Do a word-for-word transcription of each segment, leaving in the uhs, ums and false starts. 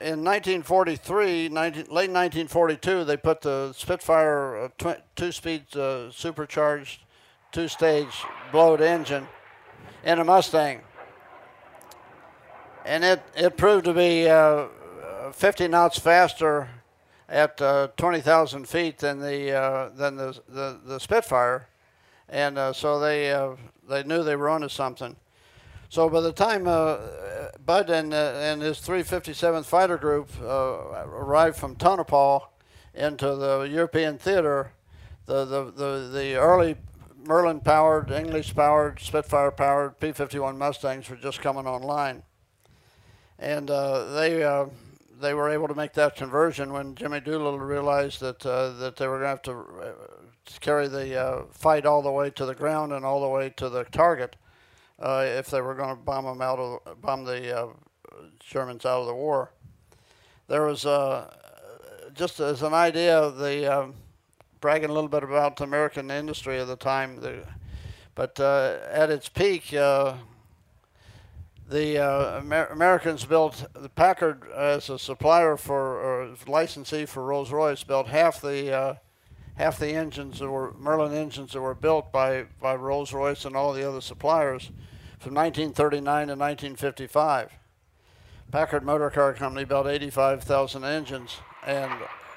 in nineteen forty-three, nineteen, late nineteen forty-two, they put the Spitfire uh, tw two-speed uh, supercharged two-stage blowed engine in a Mustang, and it it proved to be uh, fifty knots faster at uh, twenty thousand feet than the uh, than the, the the Spitfire, and uh, so they uh, they knew they were onto something. So by the time uh, Bud and, uh, and his three fifty-seventh Fighter Group uh, arrived from Tonopah into the European theater, the, the, the, the early Merlin-powered, English-powered, Spitfire-powered P fifty-one Mustangs were just coming online. And uh, they, uh, they were able to make that conversion when Jimmy Doolittle realized that, uh, that they were going to have to uh, carry the uh, fight all the way to the ground and all the way to the target. Uh, if they were going to bomb them out of bomb the uh, Germans out of the war. There was uh, just as an idea, the um, bragging a little bit about the American industry of the time. The, but uh, at its peak, uh, the uh, Amer Americans built the Packard as a supplier for or licensee for Rolls-Royce built half the uh, half the engines that were Merlin engines that were built by by Rolls-Royce and all the other suppliers from nineteen thirty-nine to nineteen fifty-five. Packard Motor Car Company built eighty-five thousand engines, and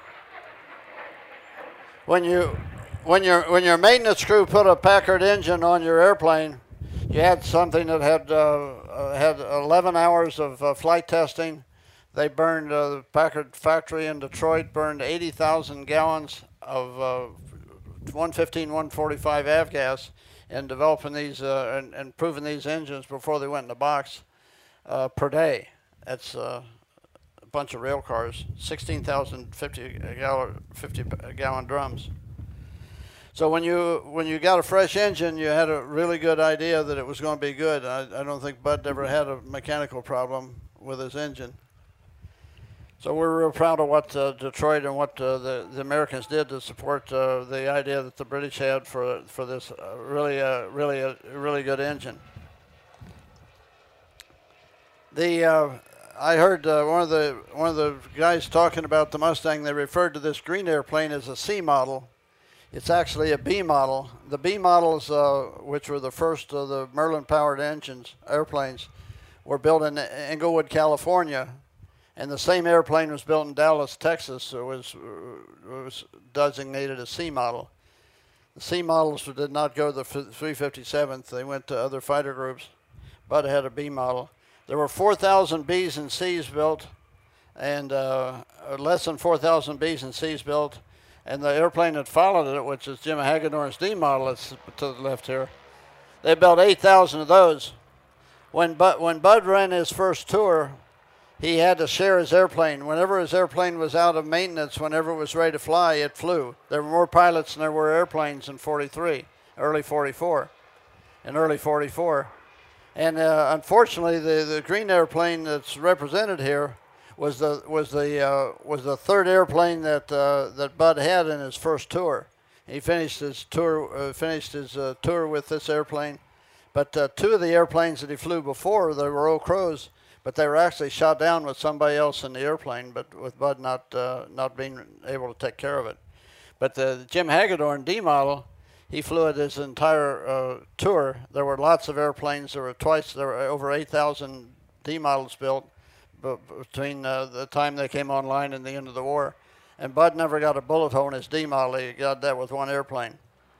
when you when your when your maintenance crew put a Packard engine on your airplane, you had something that had uh, had eleven hours of uh, flight testing. They burned uh, the Packard factory in Detroit burned eighty thousand gallons of uh, one fifteen one forty-five avgas in developing these uh, and, and improving these engines before they went in the box uh, per day. That's uh, a bunch of rail cars, sixteen thousand fifty gallon fifty gallon drums. So when you when you got a fresh engine, you had a really good idea that it was going to be good. I, I don't think Bud ever had a mechanical problem with his engine. So we're real proud of what uh, Detroit and what uh, the, the Americans did to support uh, the idea that the British had for for this uh, really uh, really a uh, really good engine. The uh, I heard uh, one of the one of the guys talking about the Mustang. They referred to this green airplane as a C model. It's actually a B model. The B models, uh, which were the first of the Merlin-powered engines airplanes, were built in Inglewood, California. And the same airplane was built in Dallas, Texas, so it was, uh, was designated a C model. The C models did not go to the three fifty-seventh. They went to other fighter groups, but had a B model. There were four thousand Bs and Cs built, and uh, less than four thousand Bs and Cs built. And the airplane that followed it, which is Jim Hagedorn's D model, that's to the left here, they built eight thousand of those. When Bud, when Bud ran his first tour, he had to share his airplane. Whenever his airplane was out of maintenance, whenever it was ready to fly, it flew. There were more pilots than there were airplanes in forty-three, early forty-four, and early forty-four. And uh, unfortunately, the, the green airplane that's represented here was the was the uh, was the third airplane that uh, that Bud had in his first tour. He finished his tour uh, finished his uh, tour with this airplane, but uh, two of the airplanes that he flew before, they were Old Crows. But they were actually shot down with somebody else in the airplane, but with Bud not uh, not being able to take care of it. But the Jim Hagedorn D model, he flew it his entire uh, tour. There were lots of airplanes. There were twice there were over eight thousand D models built between uh, the time they came online and the end of the war. And Bud never got a bullet hole in his D model. He got that with one airplane.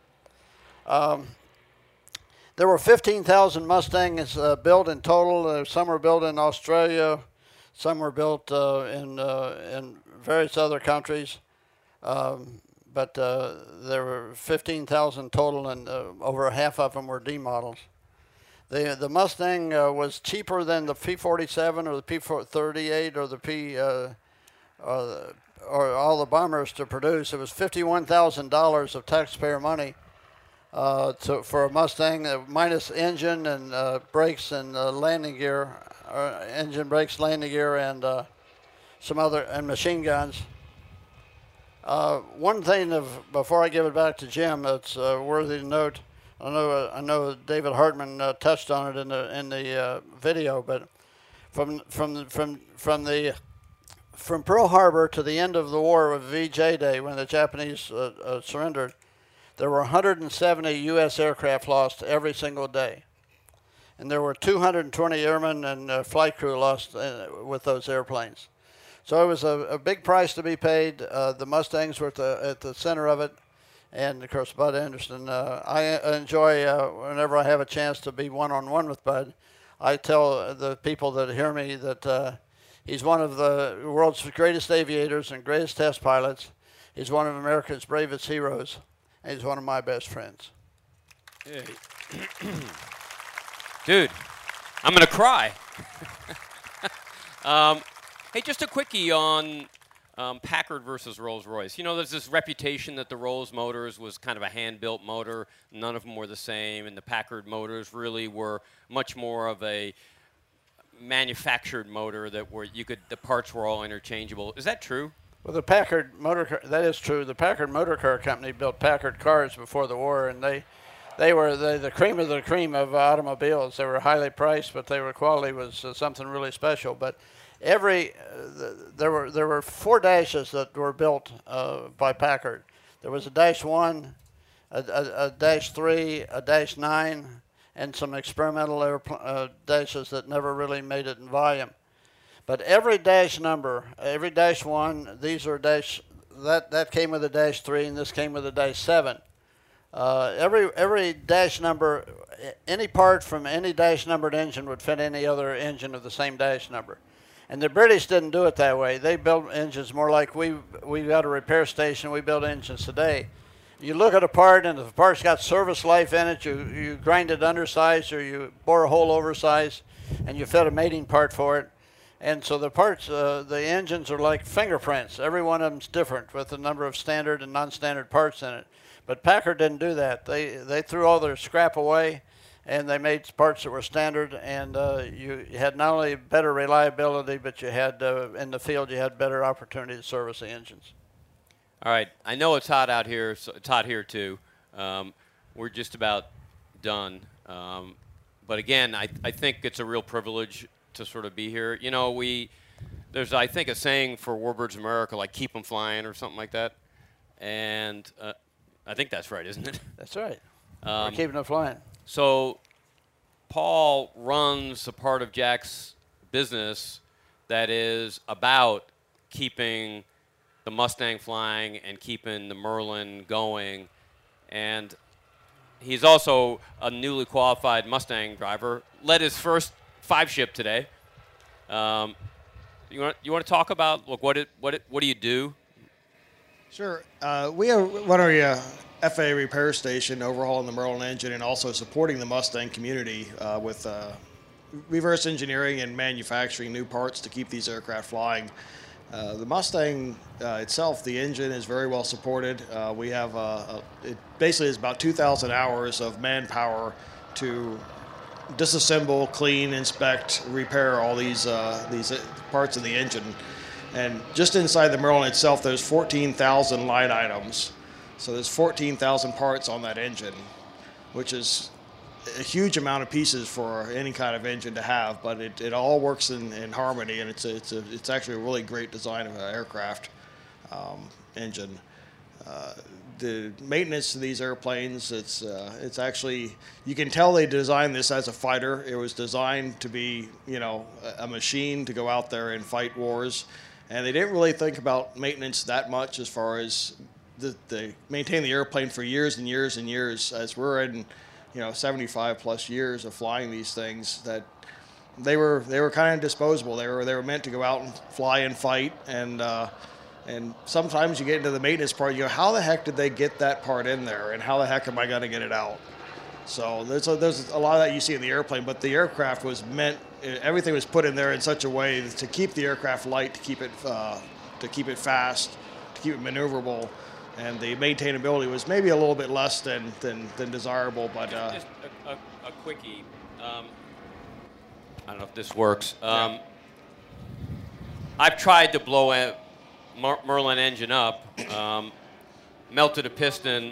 Um, There were fifteen thousand Mustangs uh, built in total. Uh, some were built in Australia. Some were built uh, in, uh, in various other countries. Um, but uh, there were fifteen thousand total, and uh, over half of them were D models. The, the Mustang uh, was cheaper than the P forty-seven or the P thirty-eight or the P, uh, or, or all the bombers to produce. It was fifty-one thousand dollars of taxpayer money. Uh, to, for a Mustang, uh, minus engine and uh, brakes and uh, landing gear, uh, engine, brakes, landing gear, and uh, some other and machine guns. Uh, one thing of before I give it back to Jim, that's uh, worthy to note. I know uh, I know David Hartman uh, touched on it in the in the uh, video, but from from from from the from Pearl Harbor to the end of the war of V J Day, when the Japanese uh, uh, surrendered, there were one hundred seventy U S aircraft lost every single day. And there were two hundred twenty airmen and uh, flight crew lost uh, with those airplanes. So it was a, a big price to be paid. Uh, the Mustangs were at the, at the center of it. And, of course, Bud Anderson. Uh, I enjoy, uh, whenever I have a chance to be one-on-one with Bud, I tell the people that hear me that uh, he's one of the world's greatest aviators and greatest test pilots. He's one of America's bravest heroes, and he's one of my best friends. Hey. Dude, I'm going to cry. um, hey, just a quickie on um, Packard versus Rolls-Royce. You know, there's this reputation that the Rolls motors was kind of a hand-built motor. None of them were the same, and the Packard motors really were much more of a manufactured motor that were you could the parts were all interchangeable. Is that true? Well, the Packard motor car, that is true. The Packard Motor Car Company built Packard cars before the war, and they they were the, the cream of the cream of automobiles. They were highly priced, but their quality was uh, something really special. But every uh, the, there were there were four dashes that were built uh, by Packard. There was a dash one, a, a, a dash three, a dash nine, and some experimental airpl- uh, dashes that never really made it in volume. But every dash number, every dash one, these are dash that that came with a dash three, and this came with a dash seven. Uh, every every dash number, any part from any dash numbered engine would fit any other engine of the same dash number. And the British didn't do it that way. They built engines more like we we got a repair station. We build engines today. You look at a part, and if the part's got service life in it, you you grind it undersized, or you bore a hole oversized, and you fit a mating part for it. And so the parts, uh, the engines are like fingerprints. Every one of them's different with a number of standard and non-standard parts in it. But Packard didn't do that. They they threw all their scrap away, and they made parts that were standard. And uh, you, you had not only better reliability, but you had uh, in the field you had better opportunity to service the engines. All right, I know it's hot out here. So it's hot here too. Um, we're just about done. Um, but again, I I think it's a real privilege to sort of be here. You know, we there's I think a saying for Warbirds America, like "keep them flying" or something like that, and uh, I think that's right, isn't it? That's right. Um, We're keeping them flying. So Paul runs a part of Jack's business that is about keeping the Mustang flying and keeping the Merlin going, and he's also a newly qualified Mustang driver. Led his first five ship today. Um, you want you want to talk about look what it what it what do you do? Sure. Uh, we are run our uh, F A A repair station, overhauling the Merlin engine, and also supporting the Mustang community uh, with uh, reverse engineering and manufacturing new parts to keep these aircraft flying. Uh, the Mustang uh, itself, the engine is very well supported. Uh, we have uh, a, it basically is about two thousand hours of manpower to disassemble, clean, inspect, repair all these uh, these parts of the engine. And just inside the Merlin itself, there's fourteen thousand line items. So there's fourteen thousand parts on that engine, which is a huge amount of pieces for any kind of engine to have. But it, it all works in, in harmony, and it's a, it's a, it's actually a really great design of an aircraft um, engine. Uh, the maintenance of these airplanes, it's uh, it's actually, you can tell they designed this as a fighter. It was designed to be, you know, a machine to go out there and fight wars. And they didn't really think about maintenance that much as far as the, they maintain the airplane for years and years and years. As we're in, you know, seventy-five plus years of flying these things, that they were they were kind of disposable. They were they were meant to go out and fly and fight. And uh, and sometimes you get into the maintenance part, you go, how the heck did they get that part in there, and how the heck am I going to get it out? So there's a, there's a lot of that you see in the airplane, but the aircraft was meant, everything was put in there in such a way to keep the aircraft light, to keep it uh, to keep it fast, to keep it maneuverable, and the maintainability was maybe a little bit less than than, than desirable. But uh, just a, a, a quickie. Um, I don't know if this works. Um, yeah. I've tried to blow a Mer- Merlin engine up, um, melted a piston.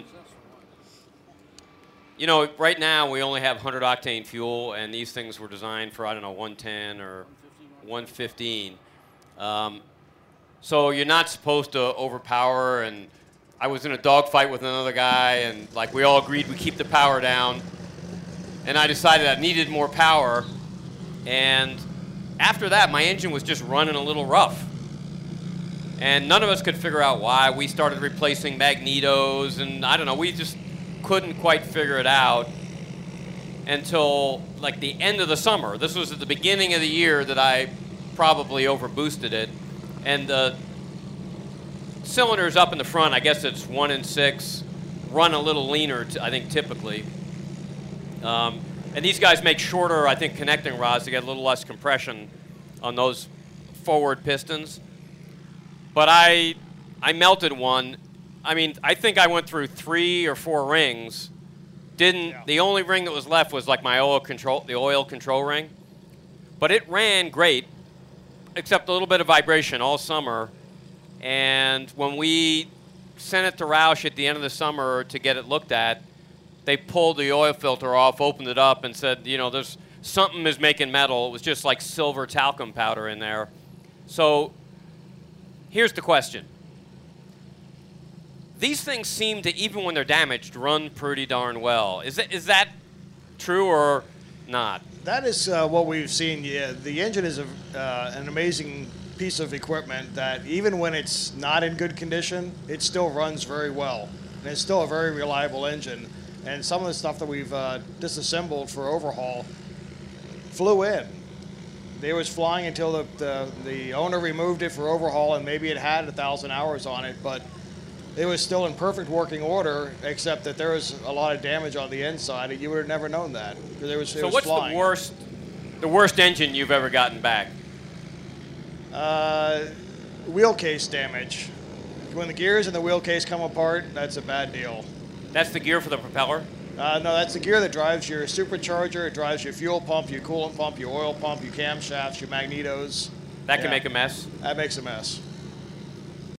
You know, right now we only have one hundred octane fuel, and these things were designed for, I don't know, one ten or one fifteen. Um, So you're not supposed to overpower, and I was in a dogfight with another guy, and like we all agreed we keep the power down. And I decided I needed more power, and after that, my engine was just running a little rough. And none of us could figure out why. We started replacing magnetos, and I don't know, we just couldn't quite figure it out until like the end of the summer. This was at the beginning of the year that I probably overboosted it. And the cylinders up in the front, I guess it's one and six, run a little leaner, t- I think, typically. Um, and these guys make shorter, I think, connecting rods to get a little less compression on those forward pistons. But I, I melted one. I mean, I think I went through three or four rings. Didn't yeah. The only ring that was left was like my oil control, the oil control ring. But it ran great, except a little bit of vibration all summer. And when we sent it to Roush at the end of the summer to get it looked at, they pulled the oil filter off, opened it up, and said, you know, there's something is making metal. It was just like silver talcum powder in there. So here's the question. These things seem to, even when they're damaged, run pretty darn well. Is that, is that true or not? That is uh, what we've seen. Yeah, the engine is a, uh, an amazing piece of equipment that even when it's not in good condition, it still runs very well. And it's still a very reliable engine. And some of the stuff that we've uh, disassembled for overhaul flew in. It was flying until the, the, the owner removed it for overhaul, and maybe it had a thousand hours on it, but it was still in perfect working order, except that there was a lot of damage on the inside, and you would have never known that because it was, it so was what's flying. the worst, the worst engine you've ever gotten back? Uh, wheel case damage. When the gears and the wheel case come apart, that's a bad deal. That's the gear for the propeller? Uh, no, that's the gear that drives your supercharger. It drives your fuel pump, your coolant pump, your oil pump, your camshafts, your magnetos. That can Yeah. make a mess? That makes a mess.